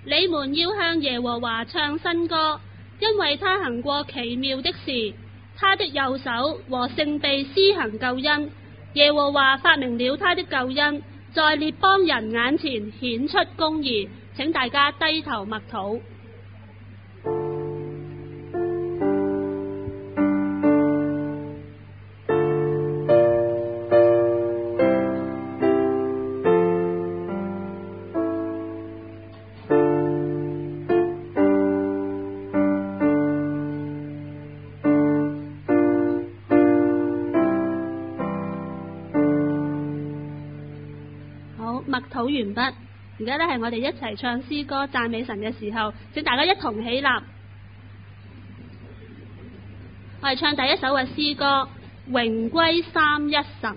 你們要向耶和華唱新歌，因為他行過奇妙的事，他的右手和聖臂施行救恩。耶和華發明了他的救恩，在列邦人眼前顯出公義。請大家低頭默禱。默禱完畢，而家係我哋一齊唱詩歌讚美神嘅時候，請大家一同起立。我哋唱第一首嘅詩歌《榮歸三一神》。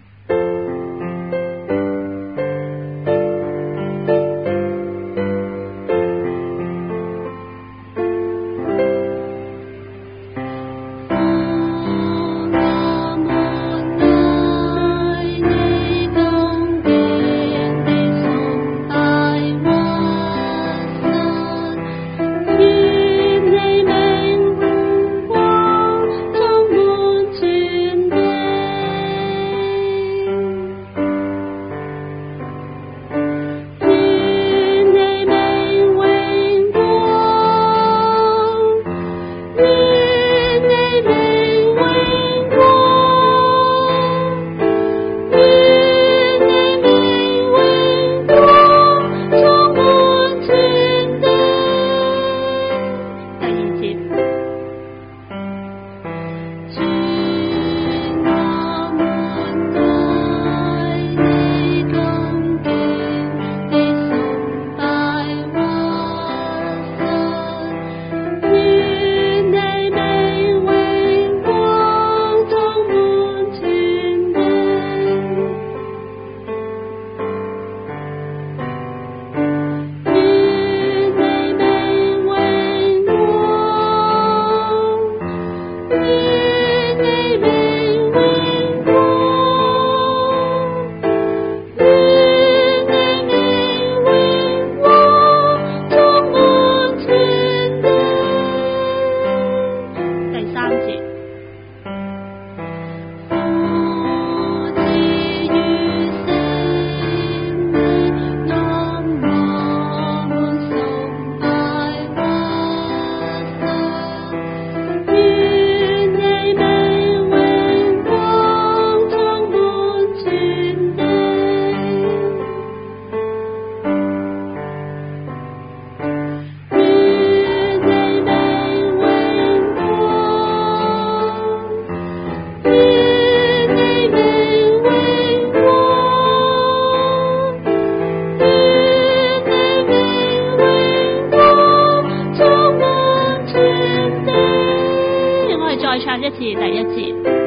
唱一次第一節。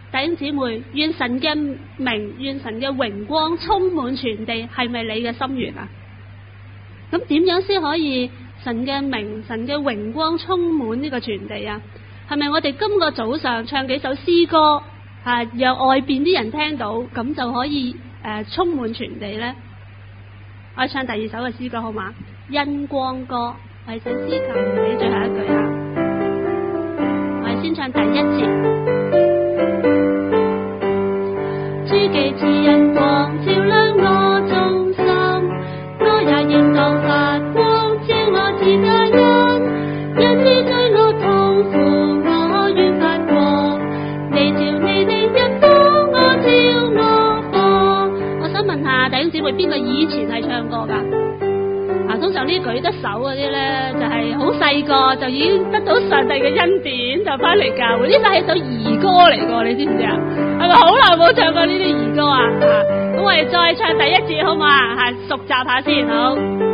弟兄姊妹，願神嘅名，願神嘅榮光充滿全地，係咪你嘅心願啊？咁點樣先可以神嘅名、神嘅榮光充滿呢個全地啊？係咪我哋今個早上唱幾首詩歌讓外邊啲人聽到，咁就可以充滿全地呢？我哋唱第二首嘅詩歌好嗎？恩光歌，我哋請司琴俾最後一句啊！我哋先唱第一節。主既賜恩光，照亮我眾心，我也應當發光，照我自家人。因知罪惡痛苦，我願發光。你照你的恩光，我照我光。我想問下弟兄姊妹，邊個以前係唱歌㗎？通常呢舉得手嗰啲咧，就係好細個就已經得到上帝嘅恩典，就翻嚟教會。呢首係首兒歌嚟㗎，你知唔知啊？係咪好耐冇唱過呢啲兒歌啊？咁我哋再唱第一節好嘛？熟習下先好。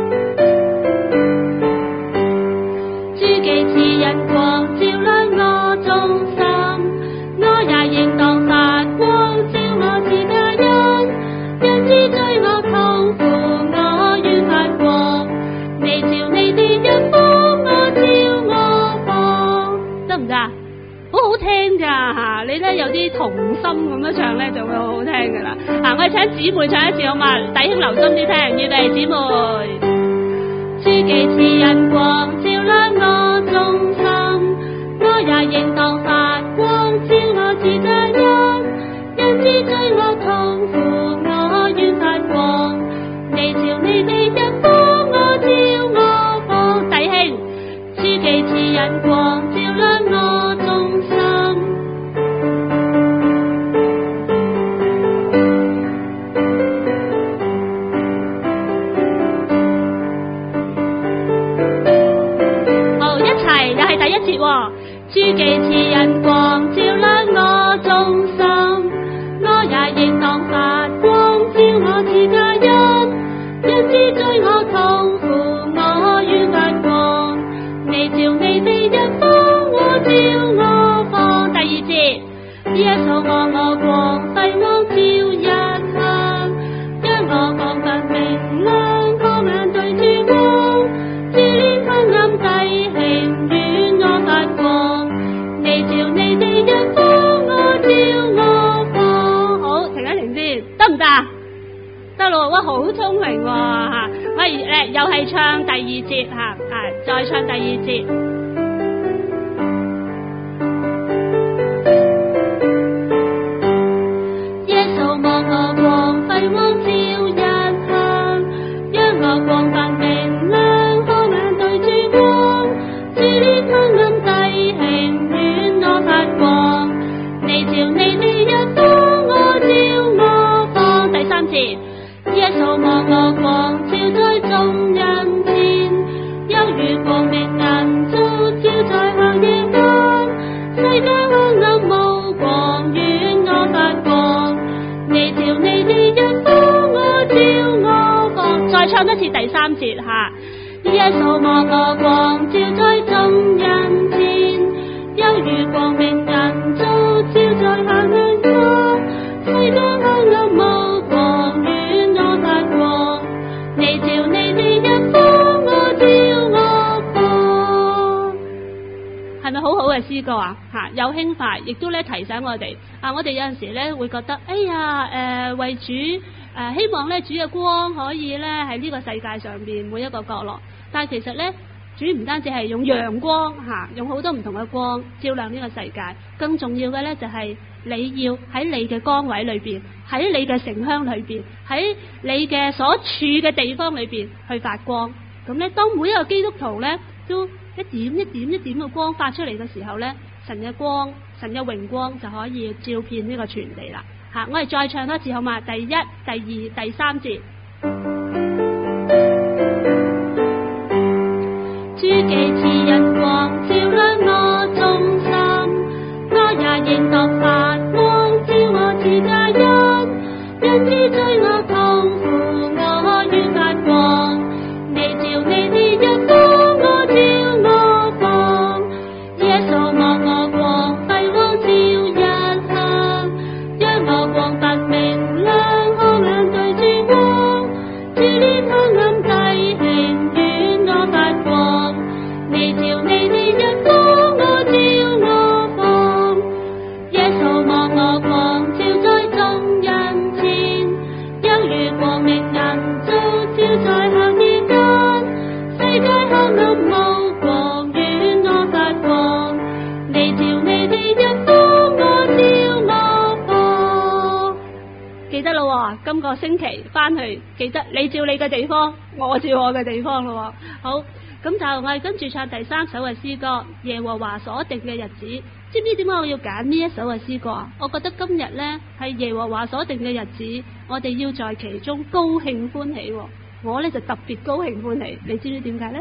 主既賜恩光，照亮我眾心，我也應當發光，照我自家人。因知罪惡痛苦，我願發光。你照你的恩光，我照我光，得唔得啊？好好聽噶你咧有啲童心咁樣唱咧，就會好好聽噶啦。我哋請姊妹唱一次好嘛？弟兄留心啲聽，預備姊妹。主既賜恩光，照亮我眾心，我也應當發光，照我自家人。因知罪惡痛苦，我願發光。你照你的恩光，我照我光。弟兄，主既賜恩光，照亮我眾心。好，一齊又係第一節喎。主既賜恩光，照亮我眾心，我也應當發光，照我自家人。因知罪惡痛苦，我願發光。你照你的恩光，我照我光。第二節，耶穌我光，輝光照日向，讓我光發明亮，光眼對住光，照亮昏暗弟兄，願我發光。你照你的恩光，我照我光。好，停一停先，得唔得？得咯，哇，好聰明喎嚇！我又係唱第二節嚇，再唱第二節。耶穌我光，輝光照日向，讓我光發明亮，光眼對住光，照亮昏暗弟兄，願我發光。你照你的恩光，我照我光。第三節。耶穌我光，照在眾人前，猶如光明銀柱，照在黑夜間。世界黑暗無光，願我發光。你照你的恩光，我照我光。再唱一次第三節嚇。耶穌我光，照在眾人前，猶如光明銀柱，照在黑夜間。世界黑暗無光，你照你的恩光，我照我光。係咪好好嘅詩歌啊？有輕快，亦都咧提醒我哋我哋有陣時咧會覺得，哎呀，為主希望咧主嘅光可以咧喺呢個世界上邊每一個角落。但係其實咧，主唔單止係用陽光用好多唔同嘅光照亮呢個世界，更重要嘅咧就係你要喺你嘅崗位裏邊，喺你嘅城鄉裏邊，喺你嘅所處嘅地方裏邊去發光。咁咧，當每一個基督徒咧都一點一點一點嘅光發出嚟嘅時候咧，神嘅光、神嘅榮光就可以照遍呢個全地啦。我哋再唱多次好嘛？第一、第二、第三節。主既賜恩光，照亮我眾心，我也應當發光，照我自家人。因知罪惡痛苦，我願發光。你照你的恩光，我照我光。耶穌我光，輝光照日向， 哇，今個星期翻去記得你照你嘅地方，我照我嘅地方咯。好，咁就我哋跟住唱第3首嘅詩歌，耶和華所定嘅日子。知唔知點解我要揀呢一首嘅詩歌啊？我覺得今日呢係耶和華所定嘅日子，我哋要在其中高興歡喜。我呢就特別高興歡喜，你知唔知點解呢？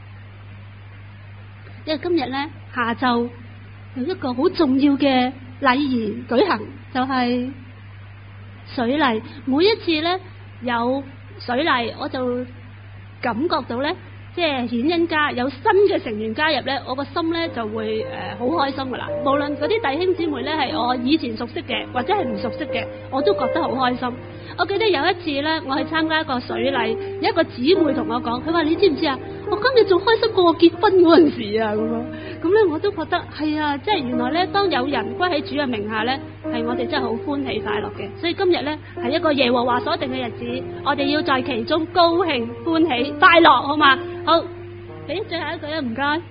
因為今日呢下晝有一個好重要嘅禮儀舉行，就係水禮。每一次呢有水禮，我就感覺到呢，即係顯恩家有新嘅成員加入呢，我個心呢就會好開心噶啦。無論嗰啲弟兄姊妹呢係我以前熟悉嘅，或者係唔熟悉嘅，我都覺得好開心。我記得有一次呢，我去參加一個水禮，有一個姊妹同我講，佢話你知唔知啊？我今日仲開心過我結婚嗰陣時啊！咁呢我都覺得係啊，即係原來呢，當有人歸喺主嘅名下呢，係我哋真係好歡喜快樂嘅。所以今日呢，係一個耶和華所定嘅日子，我哋要在其中高興歡喜快樂，好嘛？好，俾最後一句啊，唔該。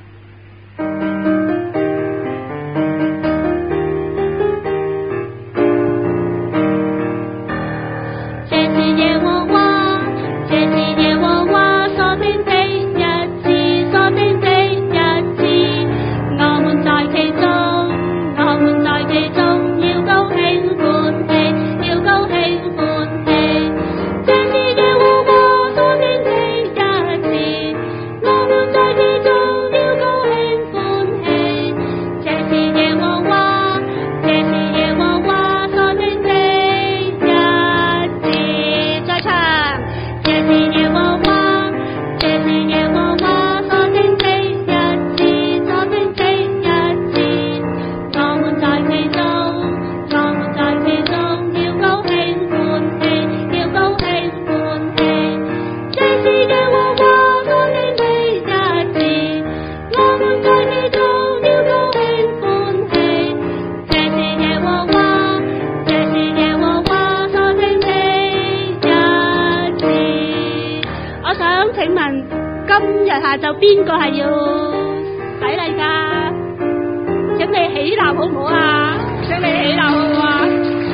下晝邊個係要洗禮㗎？請你起立好唔好啊？請你起立好唔好啊？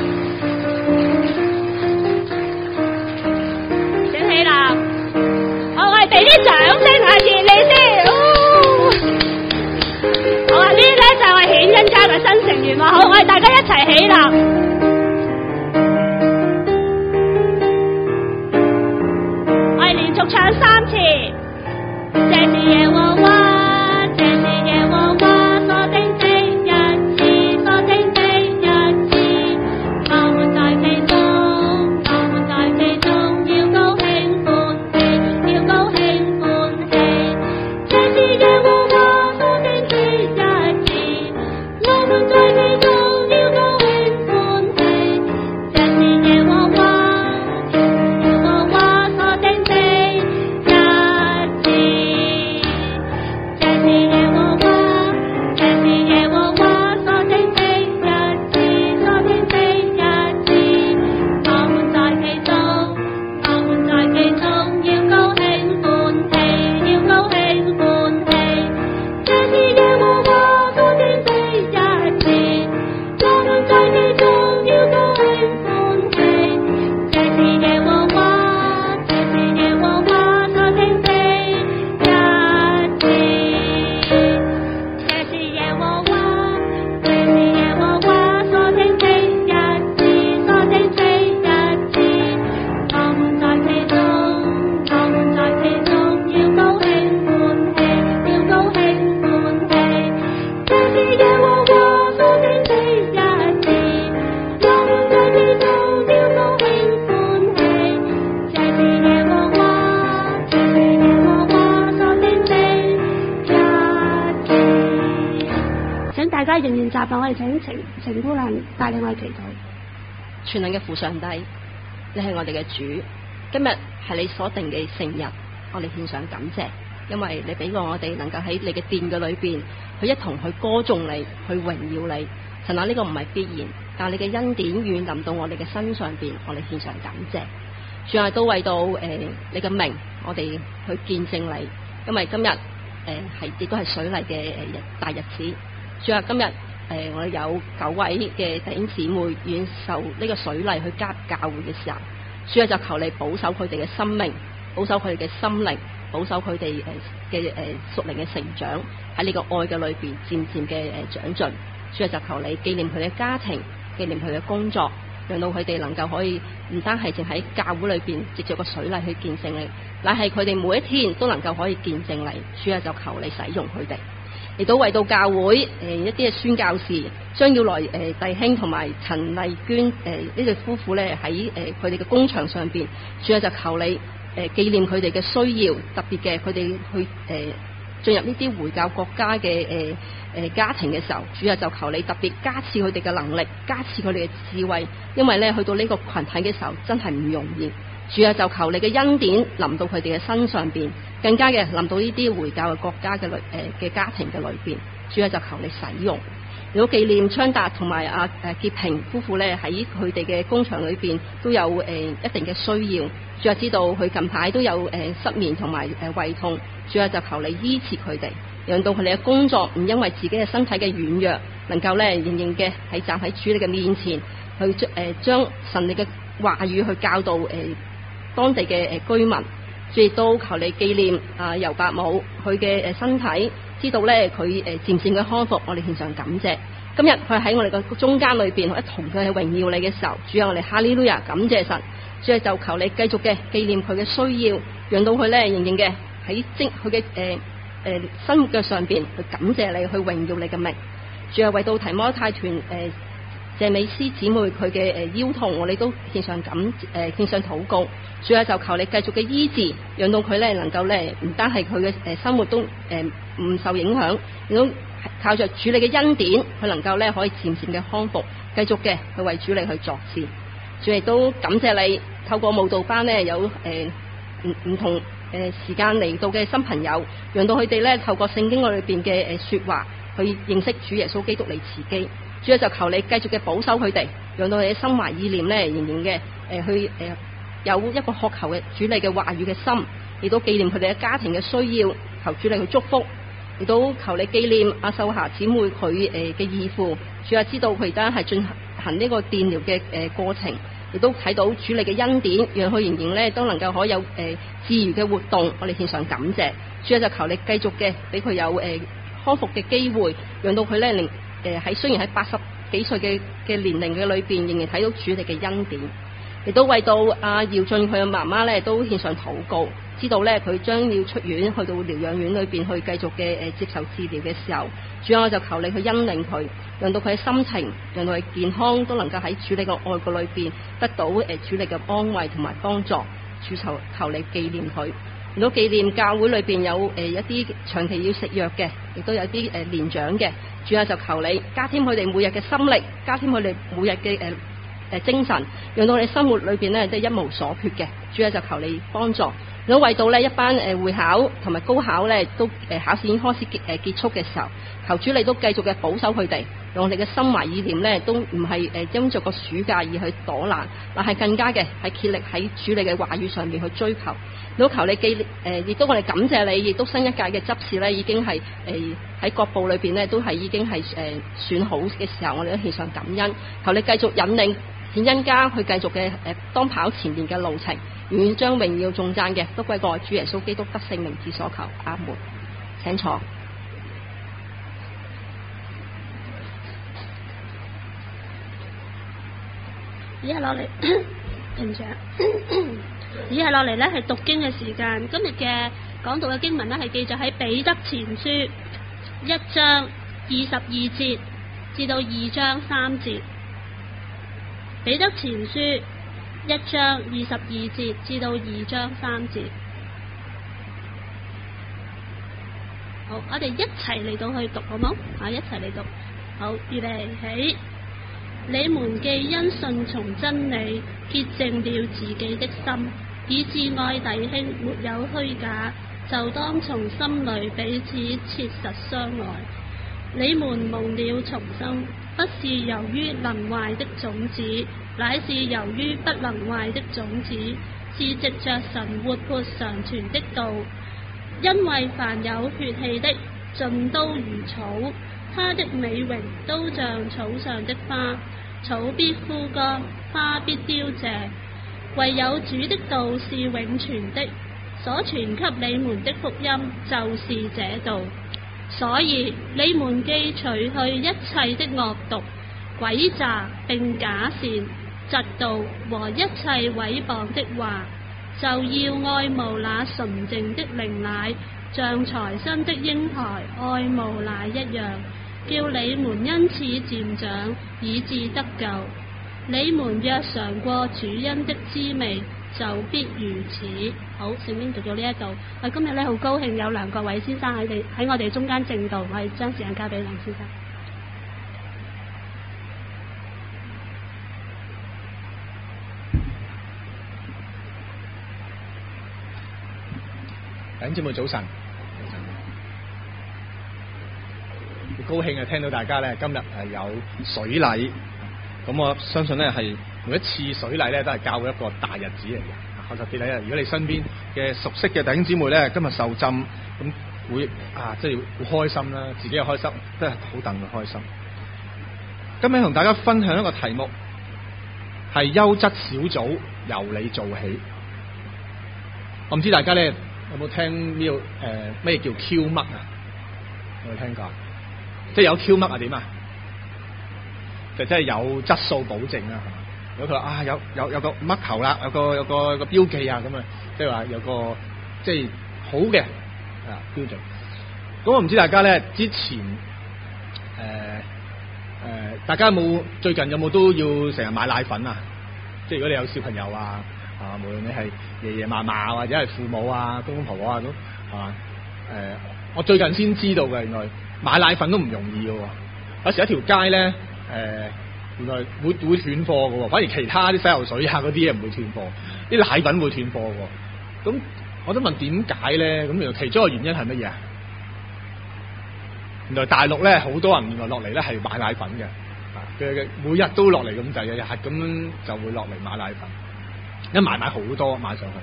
請起立。好，我哋俾啲掌聲下熱你先。好啊，呢啲咧就係顯恩家嘅新成員喎。好，我哋大家一齊起立。我哋連續唱3次。這是耶和華，這是耶和華所定的日子，所定的日子，我們在其中，我們在其中要高興歡喜，要高興歡喜。這是耶和華所定的日子，我們在其中要高興歡喜。這是耶和華，這是耶和華所定的日子。仍然集合，我哋請程姑娘帶領我哋祈禱。 全能嘅父上帝，你係我哋嘅主，今日係你所定嘅聖日，我哋獻上感謝，因為你俾我哋能夠喺你嘅殿嘅裏邊，去一同去歌頌你，去榮耀你。神啊，呢個唔係必然，但係你嘅恩典願臨到我哋嘅身上邊，我哋獻上感謝。主啊，都為到你嘅名，我哋去見證你，因為今日係亦都係水禮嘅大日子。主啊，今日我哋有9位嘅弟兄姊妹願意受呢個水禮去加入教會嘅時候，主啊就求你保守佢哋嘅生命，保守佢哋嘅心靈，保守佢哋嘅屬靈嘅成長，喺呢個愛嘅裏邊漸漸嘅長進。主啊就求你紀念佢哋嘅家庭，紀念佢哋嘅工作，讓到佢哋能夠可以唔單係淨喺教會裏邊藉着個水禮去見證你，乃係佢哋每一天都能夠可以見證你。主啊就求你使用佢哋。亦都為到教會一啲嘅宣教士將要來弟兄同埋陳麗娟呢對夫婦咧喺佢哋嘅工場上邊，主啊就求你紀念佢哋嘅需要，特別嘅佢哋去進入呢啲回教國家嘅家庭嘅時候，主啊就求你特別加賜佢哋嘅能力，加賜佢哋嘅智慧，因為咧去到呢個群體嘅時候真係唔容易。主啊就求你嘅恩典臨到佢哋嘅身上邊，更加嘅臨到呢啲回教嘅國家嘅家庭嘅裏邊。主啊就求你使用。如果紀念昌達同埋潔平夫婦咧喺佢哋嘅工場裏邊都有一定嘅需要，主啊知道佢近排都有失眠同埋胃痛，主啊就求你醫治佢哋，讓到佢哋嘅工作唔因為自己嘅身體嘅軟弱，能夠咧仍然嘅喺站喺主你嘅面前去將神你嘅話語去教導當地嘅居民。主亦都求你紀念尤伯母佢嘅身體，知道咧佢漸漸嘅康復，我哋獻上感謝。今日佢喺我哋嘅中間裏邊，我一同佢去榮耀你嘅時候，主啊我哋哈利路亞感謝神。主啊就求你繼續嘅紀念佢嘅需要，讓到佢咧仍然嘅喺佢嘅生活嘅上邊去感謝你，去榮耀你嘅名。主啊為到提摩太團謝美斯姊妹佢嘅腰痛，我哋都獻上獻上禱告。主啊就求你繼續嘅醫治，讓到佢咧能夠咧唔單係佢嘅生活都唔受影響，亦都靠着主你嘅恩典，佢能夠咧可以漸漸嘅康復，繼續嘅去為主你去作事。主亦都感謝你透過慕道班咧有唔同時間嚟到嘅新朋友，讓到佢哋咧透過聖經裏邊嘅說話去認識主耶穌基督你自己。主啊就求你繼續嘅保守佢哋，讓到佢哋心懷意念咧仍然嘅去有一個渴求嘅主你嘅話語嘅心，亦都紀念佢哋嘅家庭嘅需要，求主你去祝福。亦都求你紀念阿秀霞姊妹佢嘅義父，主啊知道佢而家係進行呢個電療嘅過程，亦都睇到主你嘅恩典，讓佢仍然咧都能夠可以有自如嘅活動，我哋獻上感謝。主啊就求你繼續嘅俾佢有康復嘅機會，讓到佢咧喺雖然喺80幾歲嘅年齡嘅裏邊，仍然睇到主你嘅恩典。亦都為到姚俊佢嘅媽媽咧都獻上禱告，知道咧佢將要出院去到療養院裏邊去繼續嘅接受治療嘅時候，主啊我就求你去恩領佢，讓到佢嘅心情，讓到佢健康都能夠喺主你嘅愛顧裏邊得到主你嘅安慰同埋幫助。主求你紀念佢，亦都紀念教會裏邊有一啲長期要食藥嘅，亦都有啲年長嘅。主啊就求你加添佢哋每日嘅心力，加添佢哋每日嘅精神，讓到你生活裏邊咧都係一無所缺嘅。主啊就求你幫助。如果為到呢一班會考同埋高考咧都考試已經開始結束嘅時候，求主你都繼續嘅保守佢哋，讓我哋嘅心懷意念咧都唔係因着個暑假而去躲懶，但係更加嘅係竭力喺主你嘅話語上面去追求。都求你亦都我哋感謝你，亦都新一屆嘅執事咧已經係喺各部裏邊咧都係已經係選好嘅時候，我哋都獻上感恩。求你繼續引領顯恩家去繼續嘅當跑前面嘅路程，願將榮耀頌讚嘅都歸過主耶穌基督得勝名字所求。阿門。請坐。 以下落嚟平長。以下落嚟呢係讀經嘅時間。今日嘅講道嘅經文呢係記載喺彼得前書1章22節至到2章3節。彼得前書1章22節至到2章3節。好，我哋一齊嚟到去讀好冇？一齊嚟讀。好，預備起。你們既因信從真理潔淨了自己的心，以致愛弟兄沒有虛假，就當從心裏彼此切實相愛。你們蒙了重生，不是由於能壞的種子，乃是由於不能壞的種子，是藉着神活潑常存的道。因為凡有血氣的，盡都如草， 他的美榮都像草上的花，草必枯乾，花必凋謝，唯有主的道是永存的。所傳給你們的福音就是這道。所以你們既除去一切的惡毒、詭詐並假善、嫉妒和一切毀謗的話，就要愛慕那純淨的靈奶，像才生的嬰孩愛慕奶一樣，叫你們因此漸長，以致得救。你們若嘗過主恩的滋味，就必如此。好，聖經讀到呢一度。我今日咧好高興有梁國偉先生喺我哋中間證道，我哋將時間交俾梁先生。 弟兄姊妹早晨，好高興啊！聽到大家咧今日係有水禮，咁我相信咧係每一次水禮咧都係教會一個大日子嚟嘅。特別係如果你身邊嘅熟悉嘅弟兄姊妹咧今日受浸，咁會即係好開心啦，自己又開心，都係好戥佢開心。今日同大家分享一個題目係優質小組由你做起。我唔知大家咧有冇聽呢個咩叫 Q 嘜啊？有冇聽過？即係有 Q 嘜係點啊？就真係有質素保證啊！如果佢話有個嘜頭啦，有個標記啊，咁啊，即係話有個即係好嘅標準。咁我唔知大家咧之前大家最近有冇都要成日買奶粉啊？即係如果你有小朋友啊，無論你係爺爺嫲嫲或者係父母啊、公公婆婆啊都係嘛？我最近先知道嘅，原來買奶粉都唔容易嘅喎。有時一條街咧原來會斷貨嘅喎，反而其他啲洗頭水啊嗰啲嘢唔會斷貨，啲奶粉會斷貨嘅喎。咁我都問點解咧？咁原來其中一個原因係乜嘢啊？原來大陸咧好多人原來落嚟咧係買奶粉嘅，佢每日都落嚟咁滯，日日咁就會落嚟買奶粉，一買好多買上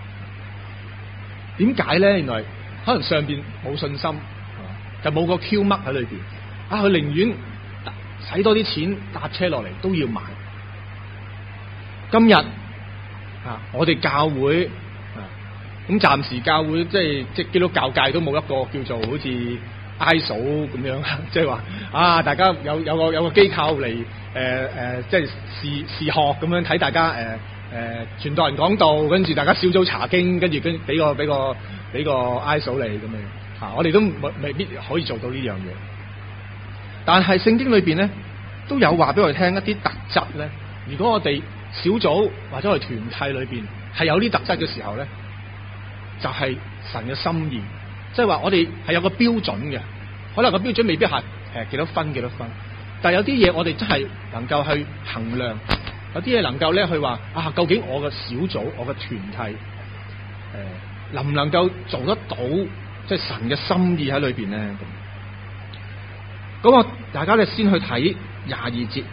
去。點解咧？原來可能上邊冇信心，就冇個 Q 嘜喺裏邊，佢寧願使多啲錢搭車落嚟都要買。今日我哋教會咁暫時教會即係基督教界都冇一個叫做好似ISO咁樣，即係話大家有個機構嚟即係視學咁樣睇大家傳道人講道，跟住大家小組查經，跟住俾個 ISO 你咁樣我哋都未必可以做到呢樣嘢。但係聖經裏邊咧都有話俾我哋聽一啲特質咧。如果我哋小組或者我哋團體裏邊係有啲特質嘅時候咧，就係神嘅心意。即係話我哋係有個標準嘅，可能個標準未必係幾多分，但係有啲嘢我哋真係能夠去衡量，有啲嘢能夠咧去話究竟我嘅小組、我嘅團體能唔能夠做得到，即係神嘅心意喺裏邊咧？咁我大家咧先去睇22節，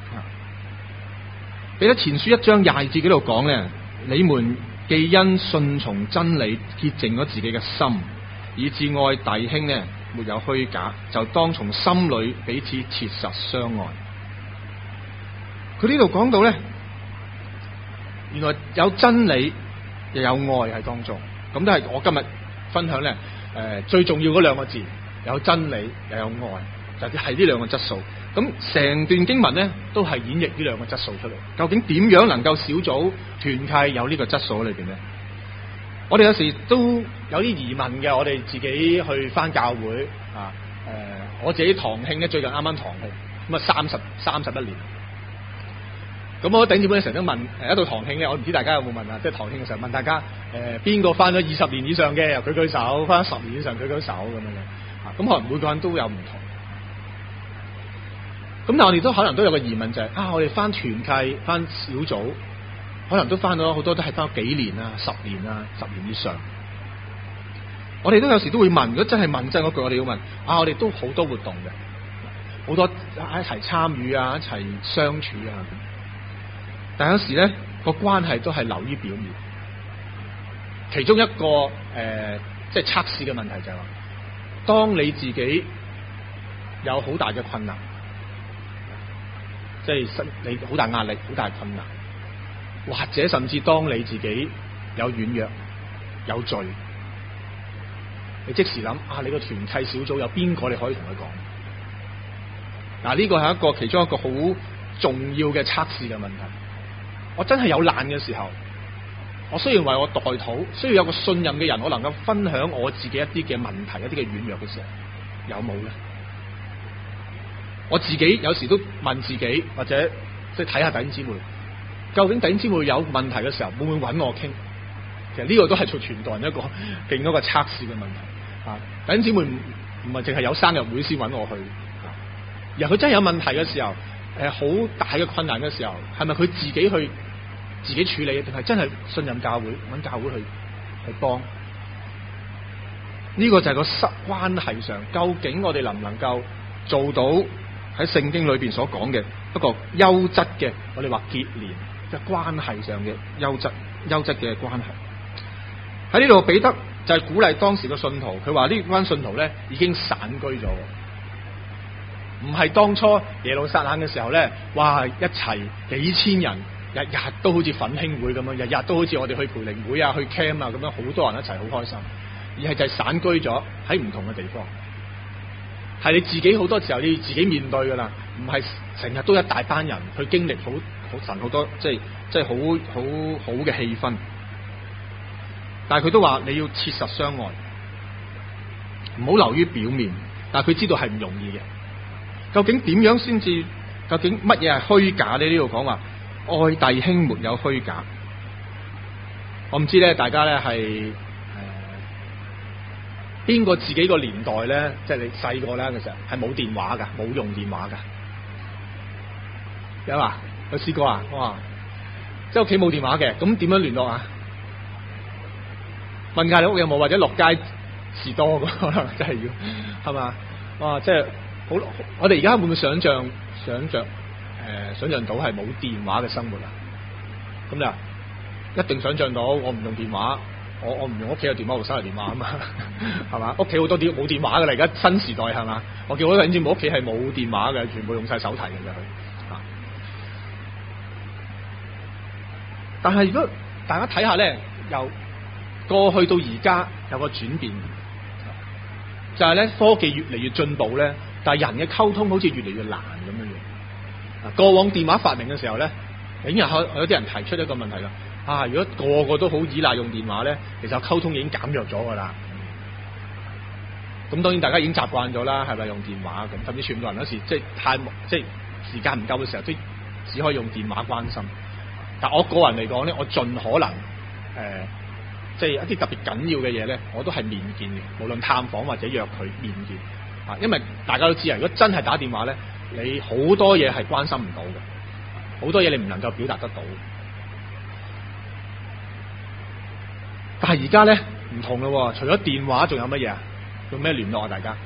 彼得前書1章22節嗰度講咧，你們既因順從真理潔淨咗自己嘅心，以致愛弟兄呢沒有虛假，就當從心裏彼此切實相愛。佢呢度講到咧，原來有真理又有愛喺當中，咁都係我今日分享咧最重要嗰兩個字，有真理又有愛，就係呢兩個質素。咁成段經文咧都係演繹呢兩個質素出嚟。究竟點樣能夠小組團契有呢個質素喺裏邊咧？我哋有時都有啲疑問嘅，我哋自己去返教會我自己堂慶咧，最近啱啱堂慶，咁啊31年。咁我頂住本成日都問一到堂慶咧，我唔知大家有冇問啊？即係堂慶嘅時候問大家邊個返咗20年以上嘅，又舉手；返咗10年以上舉手咁樣。咁可能每個人都有唔同。咁但係我哋都可能都有個疑問就係我哋返團契、返小組，可能都返咗好多都係返幾年啊、10年啊、10年以上。我哋都有時都會問，如果真係問真嗰句，我哋要問我哋都好多活動嘅，好多一齊參與啊，一齊相處啊。但有時咧個關係都係流於表面。其中一個即係測試嘅問題就係話，當你自己有好大嘅困難，即係你好大壓力、好大困難，或者甚至當你自己有軟弱、有罪，你即時諗啊，你個團契小組有邊個你可以同佢講？嗱，呢個係一個其中一個好重要嘅測試嘅問題。我真係有難嘅時候，我需要為我代禱，需要有個信任嘅人，我能夠分享我自己一啲嘅問題、一啲嘅軟弱嘅時候，有冇咧？我自己有時都問自己，或者即係睇下弟兄姊妹，究竟弟兄姊妹有問題嘅時候，會唔會揾我傾？其實呢個都係做傳道人一個另一個測試嘅問題。啊，弟兄姊妹唔係淨係有生日會先揾我去，而佢真係有問題嘅時候，好大嘅困難嘅時候，係咪佢自己處理，定係真係信任教會，揾教會去幫？呢個就係個關係上，究竟我哋能唔能夠做到喺聖經裏邊所講嘅一個優質嘅，我哋話結連即係關係上嘅優質嘅關係。喺呢度彼得就係鼓勵當時嘅信徒，佢話呢班信徒咧已經散居咗，唔係當初耶路撒冷嘅時候咧，哇一齊幾千人，日日都好似奮興會咁樣，日日都好似我哋去培靈會啊、去 camp 啊咁樣，好多人一齊好開心，而係就係散居咗喺唔同嘅地方。係你自己好多時候你要自己面對噶啦，唔係成日都一大班人去經歷好神好多即係好嘅氣氛。但係佢都話你要切實相愛，唔好流於表面。但係佢知道係唔容易嘅。究竟點樣先至？究竟乜嘢係虛假呢？呢度講話愛弟兄沒有虛假。我唔知咧，大家咧係邊個自己個年代咧，即係你細個咧嘅時候係冇電話噶，冇用電話噶。有啊，有試過啊？哇！即係屋企冇電話嘅，咁點樣聯絡啊？問下你屋有冇，或者落街士多可能真係要係嘛？哇！即係好，我哋而家會唔會想像到係冇電話嘅生活啊？咁你一定想像到，我唔用電話，我唔用屋企嘅電話，我手提電話啊嘛，係嘛？屋企好多啲冇電話嘅啦，而家新時代係嘛？我見好多人知冇屋企係冇電話嘅，全部用晒手提嘅啫。但係如果大家睇下咧，由過去到而家有個轉變，就係咧科技越嚟越進步咧，但係人嘅溝通好似越嚟越難咁樣樣。過往電話發明嘅時候咧，竟然有啲人提出一個問題啦。啊，如果個個都好依賴用電話咧，其實溝通已經減弱咗噶啦。咁當然大家已經習慣咗啦，係咪用電話咁？甚至全部人有時即係時間唔夠嘅時候，都只可以用電話關心。但我個人嚟講咧，我盡可能即係一啲特別緊要嘅嘢咧，我都係面見嘅，無論探訪或者約佢面見啊。因為大家都知啊，如果真係打電話咧，你好多嘢係關心唔到嘅，好多嘢你唔能夠表達得到。但係而家咧唔同咯，除咗電話，仲有乜嘢啊？用咩聯絡啊？大家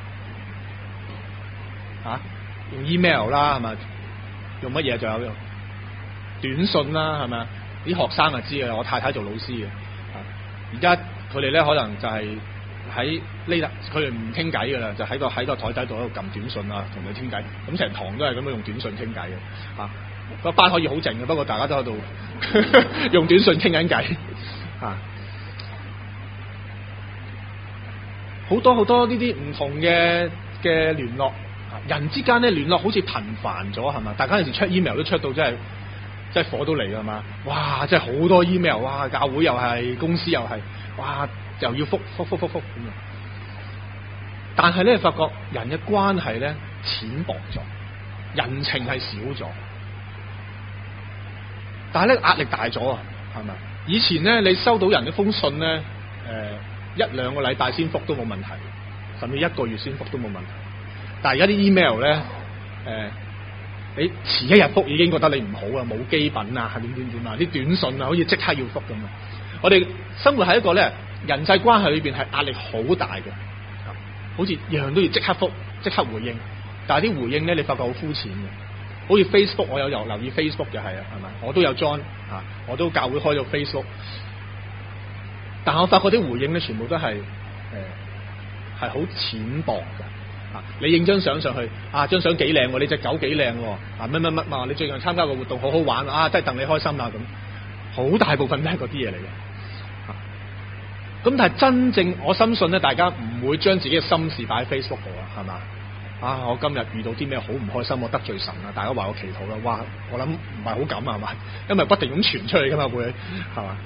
用 email 啦，係咪？用乜嘢？仲有短信啦，係咪？啲學生就知嘅，我太太做老師嘅。而家佢哋咧可能就係喺呢佢哋唔傾偈噶啦，就喺個台底度喺度撳短信啊，同佢傾偈。咁成堂都係咁樣用短信傾偈嘅。個班可以好靜嘅，不過大家都喺度用短信傾緊偈。好多呢啲唔同嘅聯絡，人之間咧聯絡好似頻繁咗，係嘛？大家有時出 email 都出到真係火都嚟㗎嘛！哇，真係好多 email， 哇，教會又係，公司又係，哇，又要覆咁樣。但係咧，發覺人嘅關係咧淺薄咗，人情係少咗，但係咧壓力大咗啊，係咪？以前咧你收到人一封信咧，一兩個禮拜先覆都冇問題，甚至一個月先覆都冇問題。但係而家啲 email 咧，你遲一日覆已經覺得你唔好啊，冇基本啊，點啊，啲短信啊，好似即刻要覆咁啊！我哋生活喺一個咧人際關係裏邊係壓力好大嘅，好似樣樣都要即刻覆、即刻回應。但係啲回應咧，你發覺好膚淺嘅。好似 Facebook， 我有留意 Facebook 嘅係啊，係咪？我都有 join 我都教會開咗 Facebook。但係我發覺啲回應咧，全部都係好淺薄嘅。 你影張相上去，張相幾靚喎，你隻狗幾靚喎，乜乜乜嘛，你最近參加個活動好好玩，真係戥你開心啦咁，好大部分都係嗰啲嘢嚟嘅。咁但係真正我深信咧，大家唔會將自己嘅心事擺喺 Facebook 度啊，係嘛？我今日遇到啲咩好唔開心，我得罪神啊，大家話我祈禱啦，哇！我諗唔係好敢啊，係嘛？因為不停咁傳出去噶嘛，會係嘛？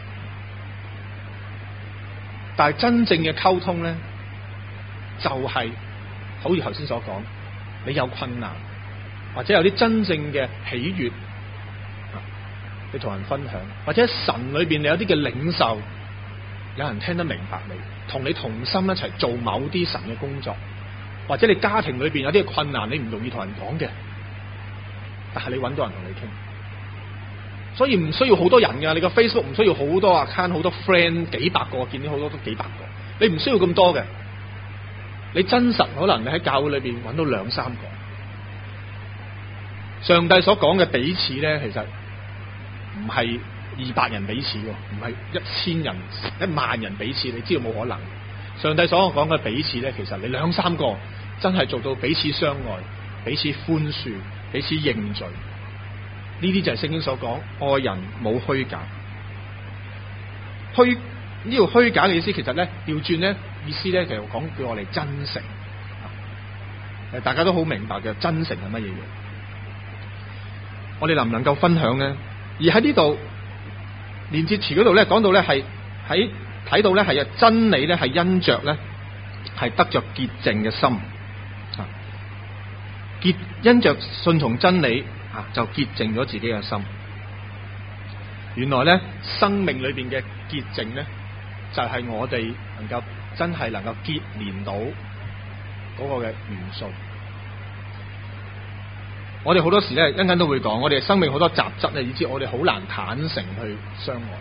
但係真正嘅溝通咧，就係好似頭先所講，你有困難或者有啲真正嘅喜悅，你同人分享，或者神裏邊你有啲嘅領受，有人聽得明白你，同你同心一齊做某啲神嘅工作，或者你家庭裏邊有啲困難，你唔容易同人講嘅，但係你揾到人同你傾，所以唔需要好多人㗎，你個 Facebook 唔需要好多 account， 好多 friend， 幾百個，見到好多都幾百個，你唔需要咁多嘅，你真實可能你喺教會裏邊揾到2-3個。上帝所講嘅彼此咧，其實唔係200人彼此喎，唔係1000人、10000人彼此，你知道冇可能。上帝所講嘅彼此咧，其實你2-3個真係做到彼此相愛、彼此寬恕、彼此認罪，呢啲就係聖經所講愛人冇虛假。呢個虛假嘅意思，其實咧調轉咧意思咧，其實講叫我哋真誠。大家都好明白嘅，真誠係乜嘢嘢？我哋能唔能夠分享咧？而喺呢度連接詞嗰度咧，講到咧係喺睇到咧係真理咧係因着咧係得着潔淨嘅心，因着順從真理就潔淨咗自己嘅心。原來咧生命裏邊嘅潔淨咧，就係我哋能夠真係能夠結連到嗰個嘅元素。我哋好多時咧，一陣間都會講，我哋生命好多雜質咧，以致我哋好難坦誠去相愛。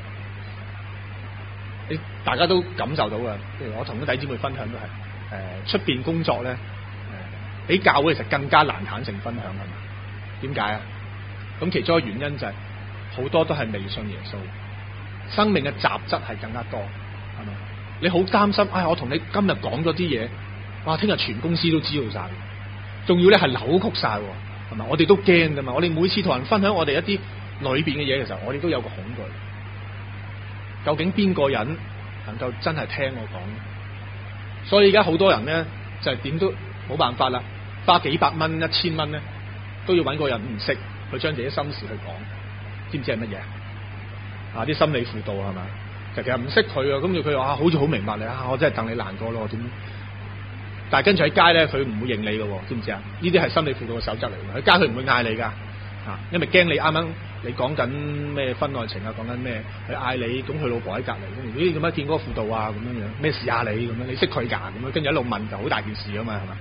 大家都感受到嘅，譬如我同啲弟兄姊妹分享都係，出邊工作咧，比教會其實更加難坦誠分享，係嘛？點解啊？咁其中一個原因就係好多都係未信耶穌，生命嘅雜質係更加多，係嘛？你好擔心，我同你今日講咗啲嘢，哇，聽日全公司都知道晒，仲要咧係扭曲晒。係嘛？我哋都驚噶嘛！我哋每次同人分享我哋一啲裏邊嘅嘢嘅時候，我哋都有個恐懼。究竟邊個人能夠真係聽我講？所以而家好多人咧，就係點都冇辦法啦，花幾百蚊、1000蚊咧，都要揾個人唔識去將自己心事去講。知唔知係乜嘢？啲心理輔導係嘛？其實唔識佢啊，跟住佢話好似好明白你我真係戥你難過咯，點？但係跟住喺街咧，佢唔會認你嘅，知唔知啊？呢啲係心理輔導嘅守則嚟嘅。喺街佢唔會嗌你噶，因為驚你啱啱你講緊咩婚外情啊，講緊咩，佢嗌你，咁佢老婆喺隔離，咦點解見嗰個輔導啊咁樣樣？咩事啊你咁樣？你識佢㗎咁樣？跟住一路問就好大件事啊嘛，係嘛？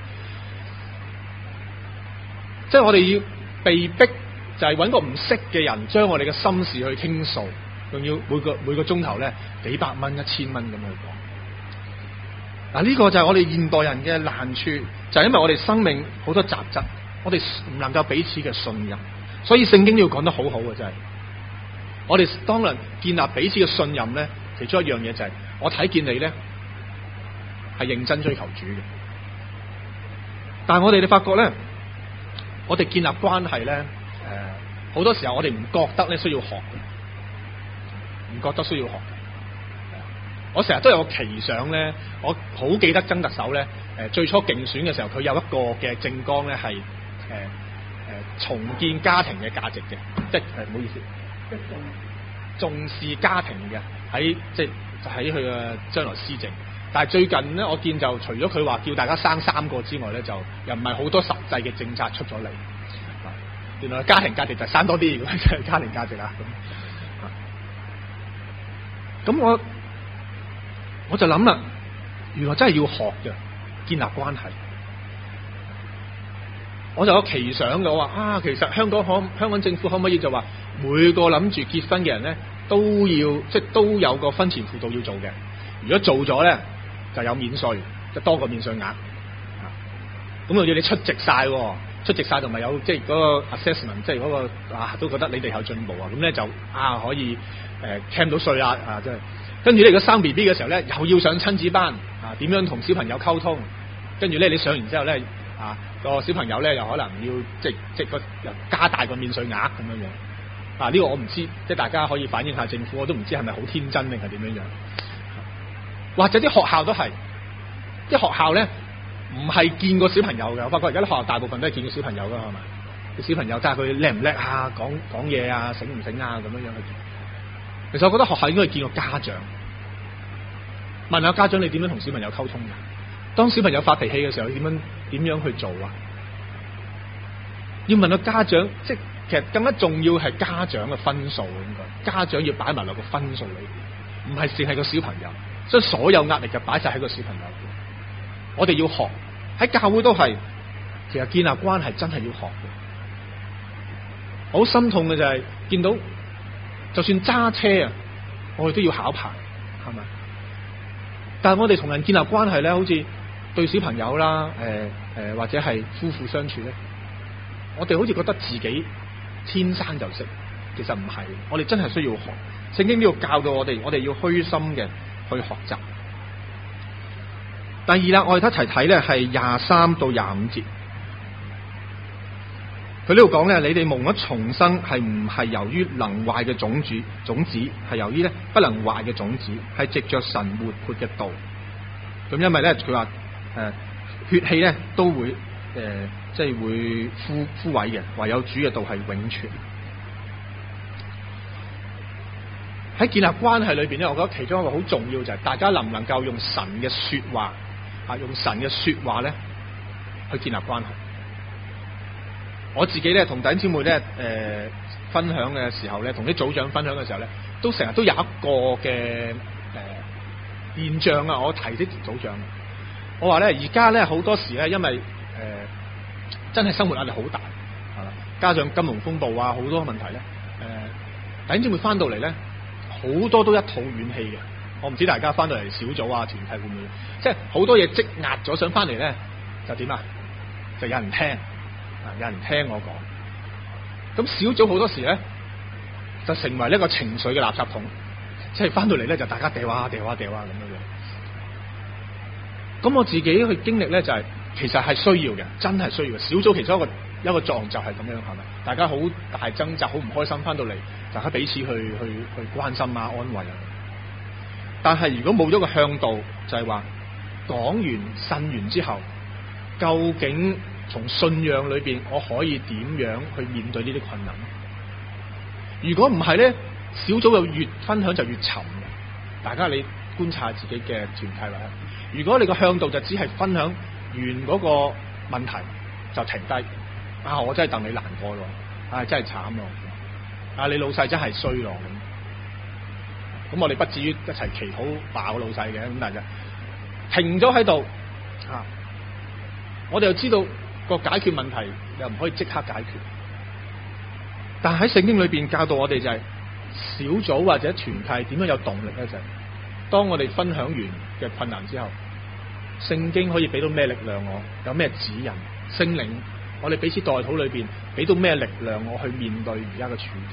即係我哋要被逼就係揾個唔識嘅人，將我哋嘅心事去傾訴，仲要每個鐘頭咧幾百蚊、1000蚊咁去講。呢個就係我哋現代人嘅難處，就係因為我哋生命好多雜質，我哋唔能夠彼此嘅信任，所以聖經都要講得好好嘅，真係。我哋當然建立彼此嘅信任咧，其中一樣嘢就係我睇見你咧係認真追求主嘅，但係我哋發覺咧，我哋建立關係咧，好多時候我哋唔覺得咧需要學，唔覺得需要學。我成日都有個奇想咧，我好記得曾特首咧，最初競選嘅時候，佢有一個嘅政綱咧係重建家庭嘅價值嘅，即係唔好意思，即係重視家庭嘅喺即係喺佢嘅將來施政。但係最近咧，我見就除咗佢話叫大家生3個之外咧，就又唔係好多實際嘅政策出咗嚟。原來家庭價值就係生多啲，就係家庭價值啦。咁我就諗啦，原來真係要學嘅，建立關係。我就有奇想嘅，我話其實香港政府可唔可以就話每個諗住結婚嘅人咧都要都有個婚前輔導要做嘅，如果做咗咧就有免稅，就多個免稅額。咁又要你出席晒同埋有即係嗰個 assessment， 即係嗰個都覺得你哋有進步啊，咁咧就可以claim到稅即係。跟住你如果生 BB 嘅時候咧，又要上親子班點樣同小朋友溝通跟住咧你上完之後咧個小朋友咧又可能要即又加大個免稅額咁樣樣。呢個我唔知，即係大家可以反映下政府，我都唔知係咪好天真定係點樣樣。或者啲學校都係，啲學校咧唔係見過小朋友嘅，我發覺而家啲學校大部分都係見過小朋友噶，係嘛？啲小朋友睇下佢叻唔叻啊，講嘢啊，醒唔醒啊，咁樣樣去。其實我覺得學校應該係見過家長，問下家長你點樣同小朋友溝通㗎？當小朋友發脾氣嘅時候，你點樣去做啊？要問到家長，即係其實更加重要係家長嘅分數，應該家長要擺埋落個分數裏邊，唔係淨係個小朋友，所以所有壓力就擺晒喺個小朋友。我哋要學，喺教會都係，其實建立關係真係要學嘅。好心痛嘅就係見到，就算揸車啊，我哋都要考牌，係咪？但係我哋同人建立關係咧，好似對小朋友啦，或者係夫婦相處咧，我哋好似覺得自己天生就識，其實唔係，我哋真係需要學。聖經呢度教導我哋要虛心嘅去學習。第二啦，我哋一齊睇咧係23到25節。佢呢度講咧，你哋蒙咗重生係唔係由於能壞嘅種子，係由於咧不能壞嘅種子，係藉着神活潑嘅道。咁因為咧佢話血氣咧都會即係會枯萎嘅，唯有主嘅道係永存。喺建立關係裏邊咧，我覺得其中一個好重要就係大家能唔能夠用神嘅說話用神嘅說話咧去建立關係。我自己咧同弟兄姊妹咧分享嘅時候咧，同啲組長分享嘅時候咧，都成日都有一個嘅現象啊！我提啲組長，我話咧而家咧好多時咧，因為真係生活壓力好大，係啦，加上金融風暴啊，好多問題咧，弟兄姊妹翻到嚟咧，好多都一肚怨氣嘅。我唔知大家翻到嚟小組啊、團契會唔會，即係好多嘢積壓咗，想翻嚟咧就點啊？就有人聽，有人聽我講。咁小組好多時咧就成為一個情緒嘅垃圾桶，即係翻到嚟咧就大家掉啊咁樣樣。咁我自己去經歷咧就係、其實係需要嘅，真係需要嘅。小組其中一個作用就係咁樣，係咪？大家好大掙扎，好唔開心，翻到嚟大家彼此去關心啊、安慰啊。但係如果冇咗個向導，就係話講完呻完之後，究竟從信仰裏邊我可以點樣去面對呢啲困難？如果唔係咧，小組又越分享就越沉嘅。大家你觀察自己嘅團契啦。如果你個向導就只係分享完嗰個問題就停低，我真係戥你難過咯，真係慘咯，你老細真係衰咯咁我哋不至於一齊祈禱鬧老細嘅，咁但係就停咗喺度我哋又知道個解決問題又唔可以即刻解決，但係喺聖經裏邊教導我哋就係小組或者團契點樣有動力咧，就係當我哋分享完嘅困難之後，聖經可以俾到咩力量我，有咩指引，聖靈我哋彼此代禱裏邊俾到咩力量我去面對而家嘅處境。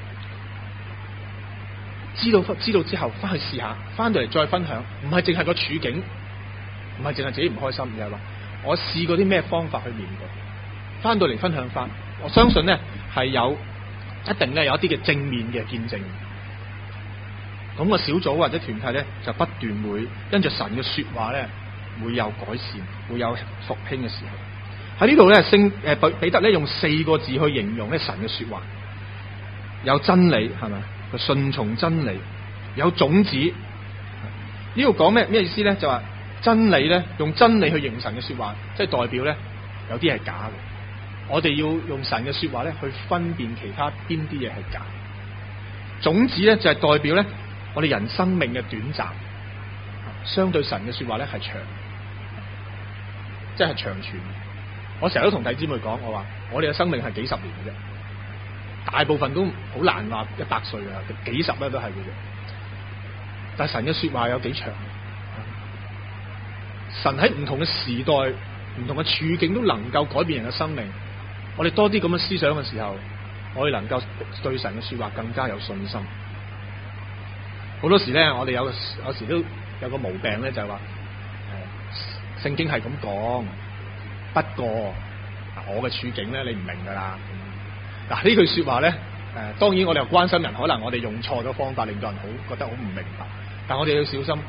知道之後翻去試下，翻到嚟再分享，唔係淨係個處境，唔係淨係自己唔開心，而係話我試過啲咩方法去面對，翻到嚟分享翻，我相信咧係一定咧有一啲嘅正面嘅見證。咁個小組或者團體咧就不斷會因着神嘅說話咧會有改善，會有復興嘅時候。喺呢度咧彼得咧用4個字去形容咧神嘅說話，有真理，係咪？佢順從真理，有種子。呢度講咩意思咧？就話真理咧，用真理去形容神嘅說話，即係代表咧有啲係假嘅。我哋要用神嘅說話咧去分辨其他邊啲嘢係假。種子咧就係代表咧我哋人生命嘅短暫，相對神嘅說話咧係長，即係長存。我成日都同弟兄姊妹講，我話我哋嘅生命係幾十年嘅啫。大部分都好難話100歲啊，幾十咧都係嘅啫。但係神嘅說話有幾長？神喺唔同嘅時代、唔同嘅處境都能夠改變人嘅生命。我哋多啲咁嘅思想嘅時候，我哋能夠對神嘅說話更加有信心。好多時咧，我哋有時都有個毛病咧，就係話聖經係咁講，不過我嘅處境咧，你唔明噶啦。嗱，呢句說話咧，當然我哋又關心人，可能我哋用錯咗方法，令到人覺得好唔明白。但我哋要小心，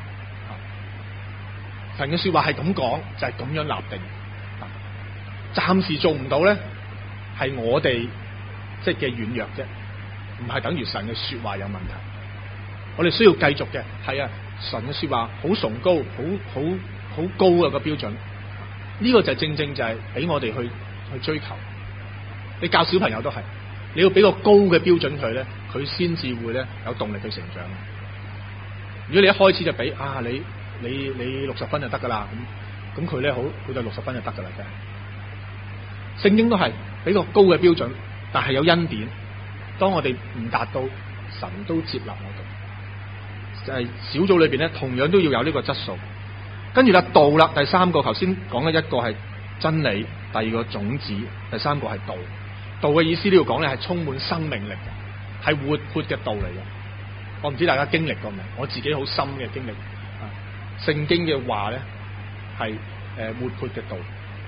神嘅說話係咁講，就係咁樣立定。暫時做唔到咧，係我哋即係嘅軟弱啫，唔係等於神嘅說話有問題。我哋需要繼續嘅，係啊，神嘅說話好崇高，好高啊個標準。呢個就正正就係俾我哋去追求。你教小朋友都係，你要俾個高嘅標準佢咧，佢先至會咧有動力去成長。如果你一開始就俾你60分就得噶啦，咁佢咧佢就60分就得噶啦，真係。聖經都係俾個高嘅標準，但係有恩典。當我哋唔達到，神都接納我哋。就係小組裏邊咧，同樣都要有呢個質素。跟住啦，道啦，第三個頭先講嘅一個係真理，第二個種子，第三個係道。道嘅意思呢度講咧係充滿生命力嘅，係活潑嘅道嚟嘅。我唔知大家經歷過未？我自己好深嘅經歷。聖經嘅話咧係活潑嘅道。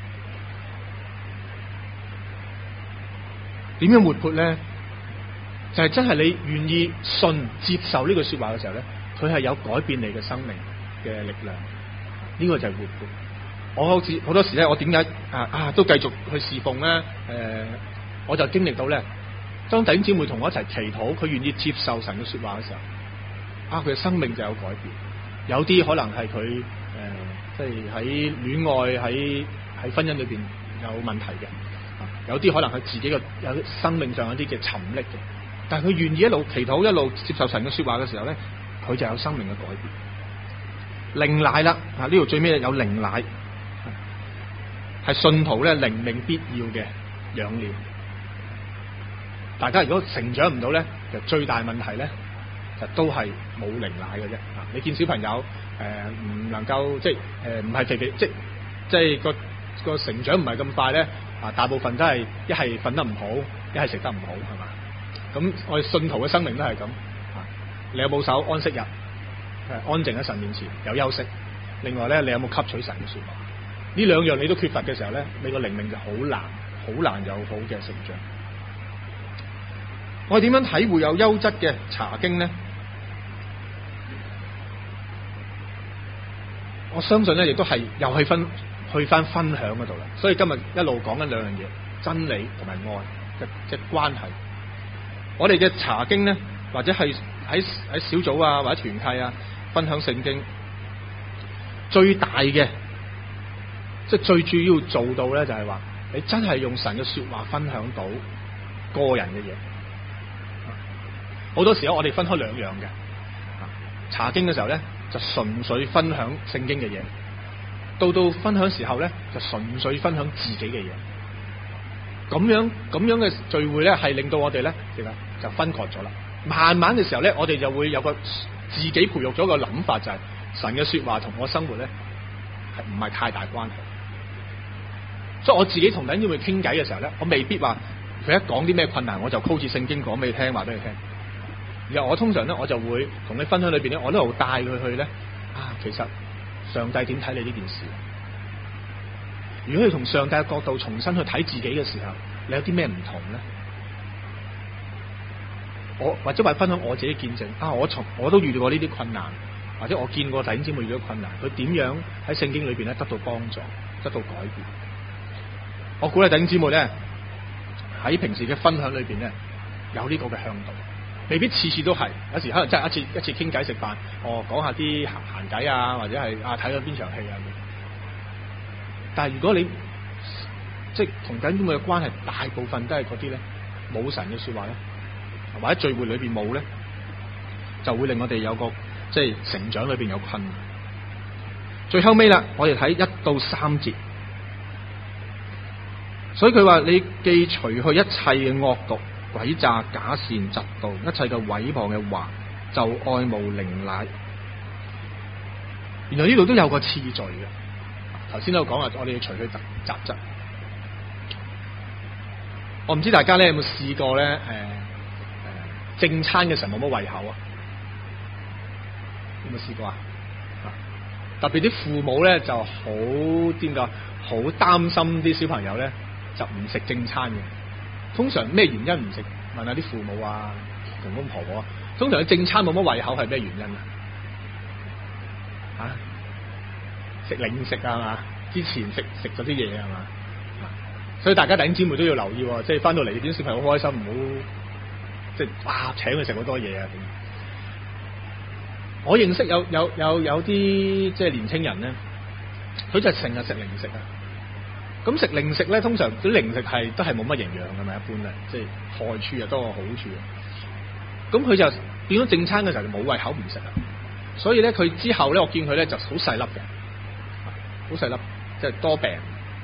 點樣活潑咧？就係真係你願意信接受呢句說話嘅時候咧，佢係有改變你嘅生命嘅力量。呢個就係活潑。我好多時咧，我點解都繼續去侍奉咧？我就經歷到咧，當弟兄姊妹同我一齊祈禱，佢願意接受神嘅說話嘅時候，佢嘅生命就有改變。有啲可能係佢即係喺戀愛喺婚姻裏邊有問題嘅。有啲可能係自己嘅有生命上有啲嘅沉溺嘅，但係佢願意一路祈禱一路接受神嘅說話嘅時候咧，佢就有生命嘅改變。靈奶啦，呢度最尾有靈奶，係信徒咧靈命必要嘅養料。大家如果成長唔到咧，就最大問題咧就都係冇靈奶嘅啫。你見小朋友唔能夠即係唔係肥肥，即係個成長唔係咁快咧。大部分都係一係瞓得唔好，一係食得唔好，係嘛？咁我哋信徒嘅生命都係咁。你有冇守安息日？安靜喺神面前有休息。另外咧，你有冇吸取神嘅說話？呢兩樣你都缺乏嘅時候咧，你個靈命就好難有好嘅成長。我哋點樣體會有優質嘅查經咧？我相信咧，亦都係又係去翻分享嗰度啦，所以今日一路講緊兩樣嘢，真理同埋愛嘅關係。我哋嘅查經咧，或者係喺小組啊，或者團契啊，分享聖經，最大嘅即係最主要做到咧，就係話你真係用神嘅說話分享到個人嘅嘢。好多時候我哋分開兩樣嘅，查經嘅時候咧就純粹分享聖經嘅嘢。到分享時候咧，就純粹分享自己嘅嘢。咁樣嘅聚會咧，係令到我哋咧，就分割咗啦。慢慢嘅時候咧，我哋就會有個自己培育咗個諗法，就係神嘅說話同我生活咧，係唔係太大關係。所以我自己同弟兄姊妹傾偈嘅時候咧，我未必話佢一講啲咩困難，我就好似聖經講俾你聽，話俾你聽。然後我通常咧，我就會同你分享裏邊咧，我都會帶佢去咧。其實上帝點睇你呢件事？如果你從上帝嘅角度重新去睇自己嘅時候，你有啲咩唔同咧？我或者話分享我自己見證我都遇到過呢啲困難，或者我見過弟兄姊妹遇到困難，佢點樣喺聖經裏邊咧得到幫助，得到改變？我鼓勵弟兄姊妹咧喺平時嘅分享裏邊咧有呢個嘅向導，未必次次都係，有時可能真係一次傾偈食飯，講下啲閒偈啊，或者係睇咗邊場戲啊。但係如果你即係同弟兄姊妹嘅關係，大部分都係嗰啲咧冇神嘅說話咧，或者聚會裏邊冇咧，就會令我哋有個即係成長裏邊有困難。最後尾啦，我哋睇1到3節，所以佢話你既除去一切嘅惡毒、詭詐、假善、嫉妒，一切嘅毀謗嘅話，就愛慕靈奶。原來呢度都有個次序嘅。頭先都講話，我哋要除去雜質。我唔知大家咧有冇試過咧？正餐嘅時候冇乜胃口啊？有冇試過啊？ 特別啲父母咧就好點講，好擔心啲小朋友咧就唔食正餐嘅。通常咩原因唔食？問下啲父母啊、公公婆婆啊。通常佢正餐冇乜胃口係咩原因啊？食零食啊嘛，之前食咗啲嘢係嘛，所以大家弟兄姊妹都要留意喎，即係翻到嚟啲小朋友好開心，唔好即係哇請佢食好多嘢啊！我認識有啲即係年青人咧，佢就成日食零食啊。咁食零食咧，通常啲零食都係冇乜營養㗎嘛，一般咧，即係害處又多過好處。咁佢就變咗正餐嘅時候就冇胃口唔食啊。所以咧，佢之後咧，我見佢咧就好細粒嘅，好細粒，即係多病。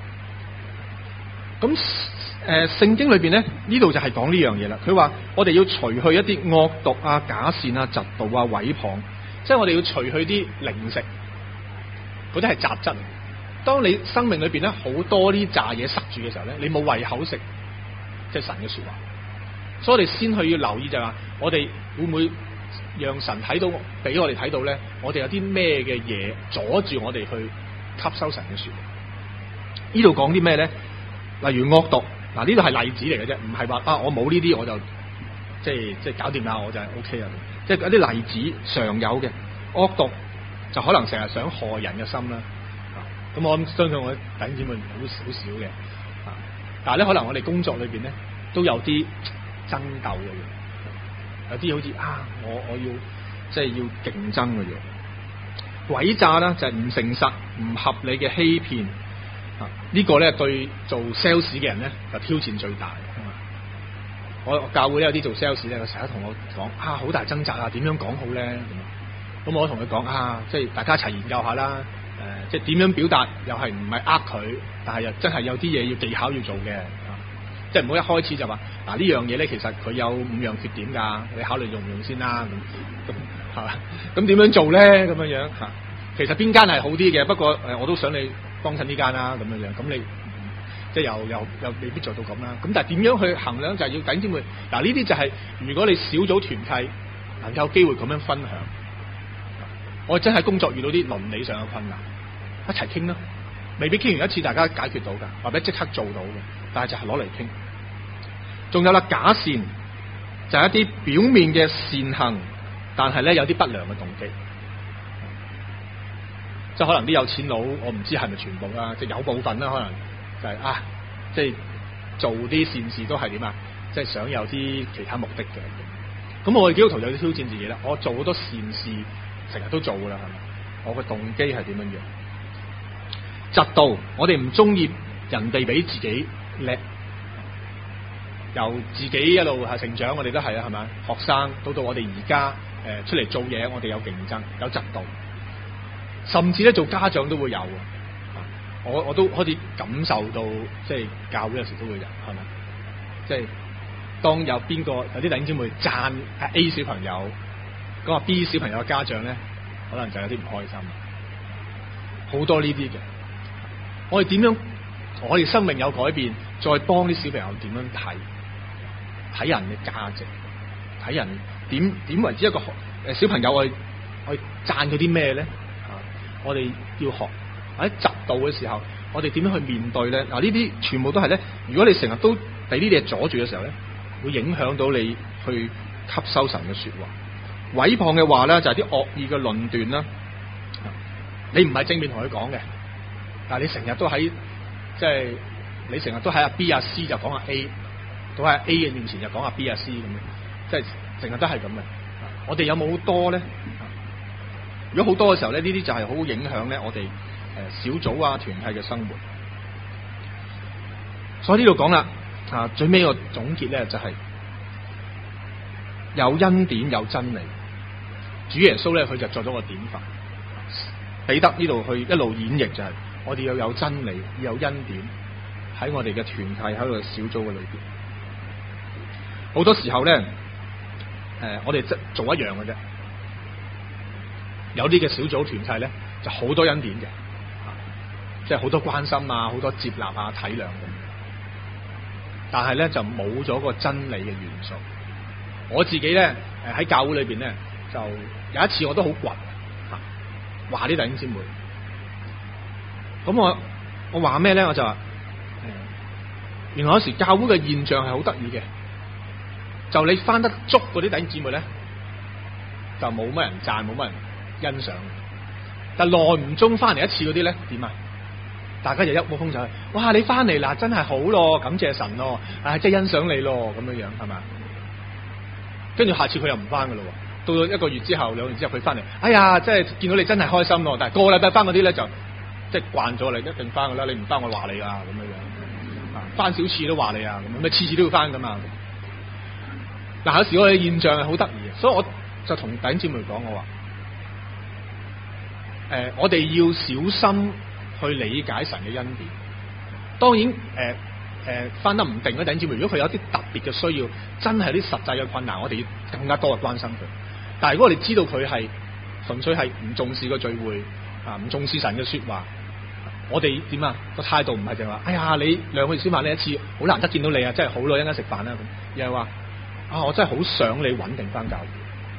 咁聖經裏邊咧呢度就係講呢樣嘢啦。佢話我哋要除去一啲惡毒啊、假善啊、嫉妒啊、毀謗，即係我哋要除去啲零食，嗰啲係雜質。當你生命裏邊咧好多啲炸嘢塞住嘅時候咧，你冇胃口食，即係神嘅說話。所以我哋先去要留意就係話，我哋會唔會讓神睇到，俾我哋睇到咧？我哋有啲咩嘅嘢阻住我哋去吸收神嘅說話？呢度講啲咩咧？例如惡毒，嗱呢度係例子嚟嘅啫，唔係話我冇呢啲我就即係搞掂啦，我就係 OK 啊。即係有啲例子常有嘅惡毒，就可能成日想害人嘅心啦。咁我相信我弟兄姊妹好少嘅，但係咧可能我哋工作裏邊咧都有啲爭鬥嘅嘢，有啲好似我要即係要競爭嘅嘢，詭詐啦就係唔誠實、唔合理嘅欺騙，呢個咧對做 sales 嘅人咧就挑戰最大。我教會咧有啲做 sales 咧，佢成日同我講好大掙扎啊，點樣講好咧？咁我同佢講即係大家一齊研究下啦。即係點樣表達又係唔係佢，但係又真係有啲嘢要技巧要做嘅，即係唔好一開始就話呢樣嘢咧，其實佢有5樣缺點㗎，你考慮用唔用先啦，咁係嘛？咁點樣做咧？咁樣其實邊間係好啲嘅，不過我都想你幫襯呢間啦，咁樣，咁你即係又未必做到咁啦。咁但係點樣去衡量就係要弟兄姊妹呢啲就係如果你小組團契能夠有機會咁樣分享，我真係工作遇到啲倫理上嘅困難。一齊傾啦，未必傾完一次大家解決到噶，或者即刻做到嘅，但係就係攞嚟傾。仲有啦，假善就係一啲表面嘅善行，但係咧有啲不良嘅動機，即係可能啲有錢佬，我唔知係咪全部啦，即係有部分啦，可能就係即係做啲善事都係點啊，即係想有啲其他目的嘅。咁我哋基督徒有啲挑戰自己啦，我做好多善事，成日都做噶啦，係咪？我嘅動機係點樣樣？嫉妒，我哋唔中意人哋比自己叻，由自己一路係成長，我哋都係啦，係咪？學生到我哋而家出嚟做嘢，我哋有競爭，有嫉妒，甚至咧做家長都會有。我都開始感受到，即係教會有時都會有，係咪？即係當有邊個有啲弟兄姊妹讚 A 小朋友，咁話 B 小朋友嘅家長咧，可能就有啲唔開心。好多呢啲嘅。我哋點樣？我哋生命有改變，再幫啲小朋友點樣睇人嘅價值，睇人點為之一個小朋友，我哋讚佢啲咩咧？我哋要學喺嫉妒嘅時候，我哋點樣去面對咧？呢啲全部都係咧。如果你成日都俾呢啲嘢阻住嘅時候咧，會影響到你去吸收神嘅說話。毀謗嘅話咧，就係啲惡意嘅論斷啦。你唔係正面同佢講嘅。但係你成日都喺即係你成日都喺B C 就講A， 都喺 A 嘅面前就講B C 咁樣，即係成日都係咁嘅。我哋有冇好多咧？如果好多嘅時候咧，呢啲就係好影響咧我哋小組啊團契嘅生活。所以呢度講啦，最尾個總結咧就係有恩典有真理。主耶穌咧佢就作咗個典範，彼得呢度去一路演繹就係。我哋要有真理，要有恩典喺我哋嘅團契喺個小組嘅裏邊。好多時候咧，我哋做一樣嘅啫。有啲嘅小組團契咧，就好多恩典嘅，即係好多關心啊，好多接納啊，體諒嘅。但係咧就冇咗個真理嘅元素。我自己咧喺教會裏邊咧，就有一次我都好倔，話啲弟兄姊妹。 咁我話咩咧？我就話，原來有時教會嘅現象係好得意嘅，就你翻得足嗰啲弟兄姊妹咧，就冇乜人讚，冇乜人欣賞。但耐唔中翻嚟一次嗰啲咧，點啊？大家就一窩蜂就係，哇！你翻嚟啦，真係好咯，感謝神咯，真係欣賞你咯，咁樣樣係咪？跟住下次佢又唔翻噶咯，到咗1個月之後、2個月之後佢翻嚟，哎呀，即係見到你真係開心咯。但係個禮拜翻嗰啲咧就即係慣咗你，一定翻噶啦，你唔翻我話你啊，咁樣樣，翻少次都話你啊，咁咪次次都要翻噶嘛。嗱，有時我嘅現象係好得意嘅，所以我就同弟兄姊妹講，我話，我哋要小心去理解神嘅恩典。當然，翻得唔定嘅弟兄姊妹，如果佢有啲特別嘅需要，真係啲實際嘅困難，我哋要更加多嘅關心佢。但係如果我哋知道佢係純粹係唔重視個聚會啊，唔重視神嘅說話，我哋點啊？個態度唔係淨係話，哎呀，你2個月先翻嚟一次，好難得見到你啊，真係好耐一陣食飯啦咁，而係話啊，我真係好想你穩定翻教會。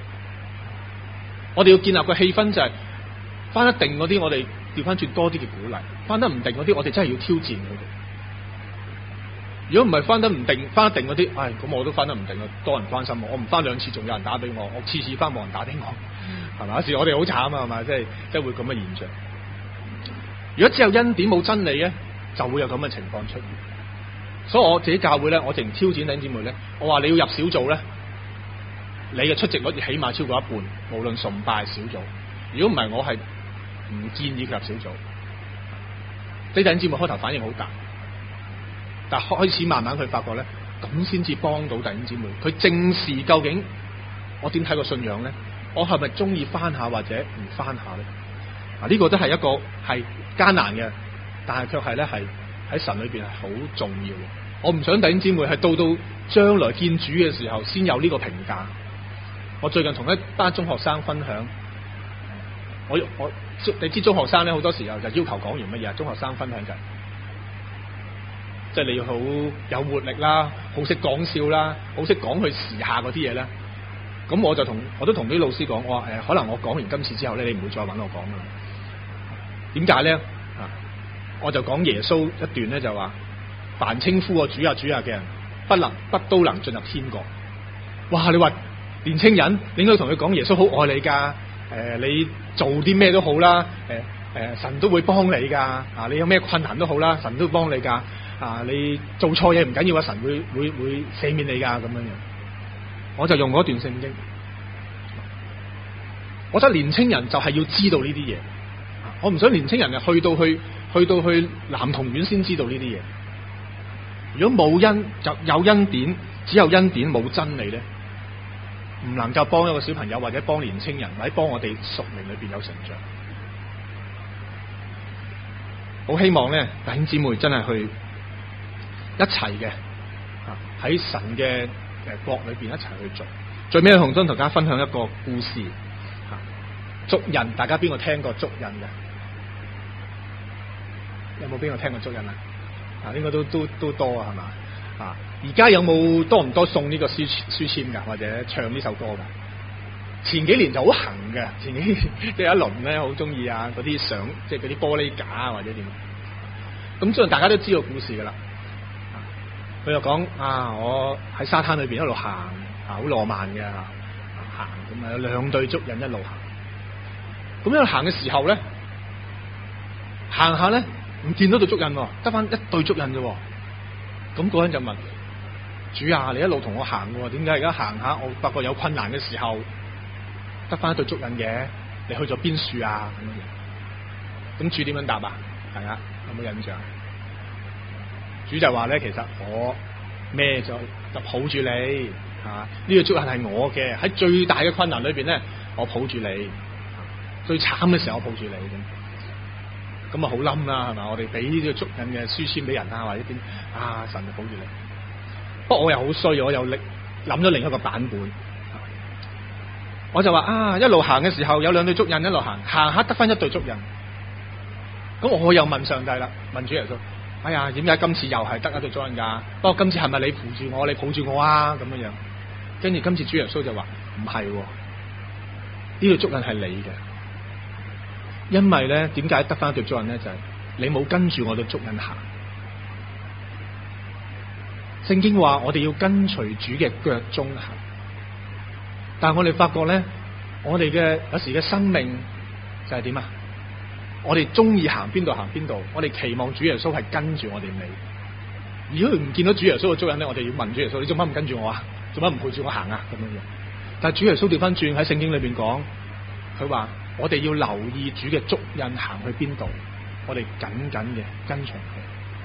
我哋要建立個氣氛就係翻得定嗰啲，我哋調翻轉多啲嘅鼓勵；翻得唔定嗰啲，我哋真係要挑戰佢哋。如果唔係翻得唔定，翻得定嗰啲，咁我都翻得唔定啊，多人關心我，我唔翻2次仲有人打俾我，我次次翻冇人打俾我，係咪？有時我哋好慘啊，係咪？即係會咁嘅現象。如果只有恩典冇真理咧，就會有咁嘅情況出現。所以我自己教會咧，我淨挑戰弟兄姊妹咧，我話你要入小組咧，你嘅出席率起碼超過一半，無論崇拜小組。如果唔係，我係唔建議佢入小組。弟兄姊妹開頭反應好大，但開始慢慢佢發覺咧，咁先至幫到弟兄姊妹。佢正視究竟我點睇個信仰咧？我係咪中意翻下或者唔翻下咧？呢個都係一個係艱難嘅，但係卻係咧係喺神裏邊係好重要嘅。我唔想弟兄姊妹係到將來見主嘅時候先有呢個評價。我最近同一班中學生分享，你知中學生咧好多時候就要求講完乜嘢？中學生分享就即係你要好有活力啦，好識講笑啦，好識講佢時下嗰啲嘢咧。咁我都同啲老師講，我話可能我講完今次之後咧，你唔會再揾我講啦。點解咧？我就講耶穌一段咧，就話凡稱呼我主啊主啊嘅人，不都能進入天國。哇！你話年青人，你應該同佢講耶穌好愛你噶，你做啲咩都好啦，神都會幫你噶，啊你有咩困難都好啦，神都會幫你噶，啊你做錯嘢唔緊要啊，神會赦免你噶咁樣樣。我就用嗰段聖經，我覺得年青人就係要知道呢啲嘢。我唔想年青人去到男童院先知道呢啲嘢。如果冇就有恩典，只有恩典冇真理咧，唔能夠幫一個小朋友或者幫年青人或者幫我哋屬靈裏邊有成長。好希望咧弟兄姊妹真係去一齊嘅喺神嘅國裏邊一齊去做。最尾同大家分享一個故事，足印，大家邊個聽過足印嘅？有冇邊個聽過足印啊？應該都多啊，係嘛？而家有冇多唔多送呢個書籤噶，或者唱呢首歌噶？前幾年就好行嘅，前幾年即係一輪咧，好中意啊嗰啲相，即係嗰啲玻璃架啊或者點。咁雖然大家都知道故事噶啦，佢就講我喺沙灘裏邊一路行，好浪漫嘅行，咁有2對足印一路行。咁一路行嘅時候咧，行下咧唔見到對足印，得翻1對足印啫。咁嗰人就問主啊，你一路同我行嘅，點解而家行下我發覺有困難嘅時候得翻1對足印嘅？你去咗邊處啊？咁主點樣答啊？大家有冇印象？主就話咧，其實我孭就抱住你，呢個足印係我嘅，喺最大嘅困難裏邊咧，我抱住你，最慘嘅時候我抱住你咁啊好冧啦，係嘛？我哋俾呢個足印嘅書籤俾人啊，或者點神就保住你。不過我又好衰，我又諗咗另一個版本。我就話一路行嘅時候有2對足印，一路行下得翻1對足印。咁我又問上帝啦，問主耶穌：哎呀，點解今次又係得1對足印噶？不過今次係咪你扶住我，你抱住我啊？咁樣樣。跟住今次主耶穌就話：唔係，呢對足印係你嘅。因為咧，點解得翻1對足印咧？就係你冇跟住我哋足印行。聖經話我哋要跟隨主嘅腳蹤行，但係我哋發覺咧，我哋嘅有時嘅生命就係點啊？我哋中意行邊度行邊度，我哋期望主耶穌係跟住我哋尾。如果唔見到主耶穌嘅足印咧，我哋要問主耶穌：你做乜唔跟住我啊？做乜唔陪住我行啊？咁樣樣。但係主耶穌調翻轉喺聖經裏邊講，佢話我哋要留意主嘅足印行去邊度，我哋緊緊嘅跟隨佢。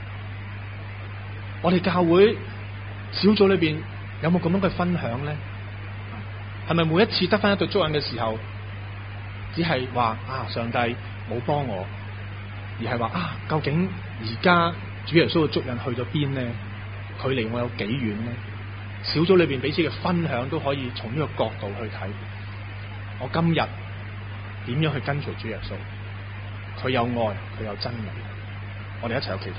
我哋教會小組裏邊有冇咁樣嘅分享咧？係咪每一次得翻一對足印嘅時候，只係話上帝冇幫我，而係話究竟而家主耶穌嘅足印去咗邊咧？距離我有幾遠咧？小組裏邊彼此嘅分享都可以從呢個角度去睇，我今日點樣去跟隨主耶穌？佢有愛，佢有真理，我哋一齊有祈禱。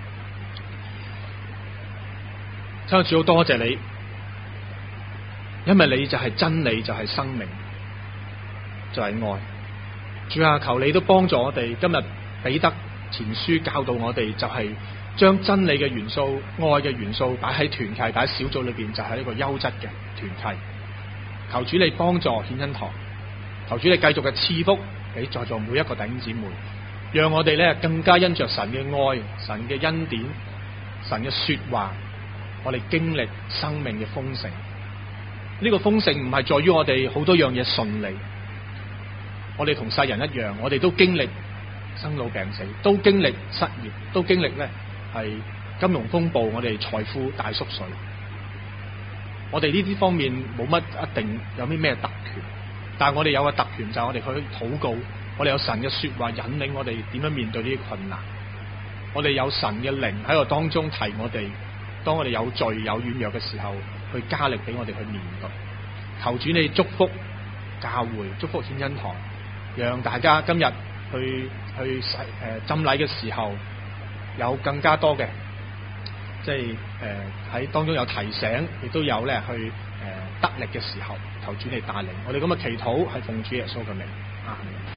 親愛的主，好多謝你，因為你就係真理，就係生命，就係愛。主啊，求你都幫助我哋。今日彼得前書教導我哋，就係將真理嘅元素、愛嘅元素擺喺團契、擺喺小組裏邊，就係一個優質嘅團契。求主你幫助顯恩堂，求主你繼續嘅賜福俾在座每一個弟兄姊妹，讓我哋咧更加因着神嘅愛、神嘅恩典、神嘅說話，我哋經歷生命嘅豐盛。呢個豐盛唔係在於我哋好多樣嘢順利，我哋同世人一樣，我哋都經歷生老病死，都經歷失業，都經歷咧係金融風暴，我哋財富大縮水。我哋呢啲方面冇乜一定有啲咩特權，但係我哋有個特權就係我哋去禱告，我哋有神嘅說話引領我哋點樣面對呢啲困難，我哋有神嘅靈喺度當中提我哋，當我哋有罪有軟弱嘅時候，去加力俾我哋去面對。求主你祝福教會，祝福顯恩堂，讓大家今日去浸禮嘅時候有更加多嘅，即係喺當中有提醒，亦都有咧去得力嘅時候，求主你帶領我哋咁嘅祈禱係奉主耶穌嘅名，阿們。